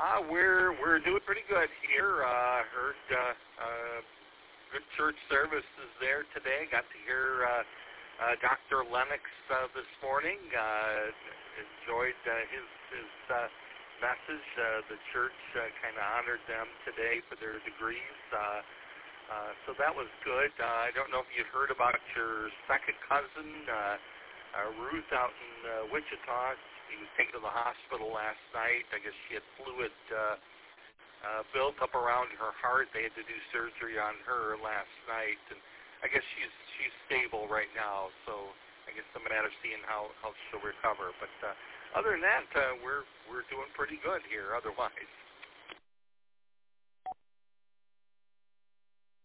We're doing pretty good here. Heard good church services there today. Got to hear Dr. Lennox this morning. Enjoyed his message. The church kind of honored them today for their degrees. So that was good. I don't know if you heard about your second cousin, Ruth, out in Wichita. She was taken to the hospital last night. I guess she had fluid built up around her heart. They had to do surgery on her last night, and I guess she's stable right now. So I guess it's a matter of seeing how she'll recover. But other than that, we're doing pretty good here. Otherwise.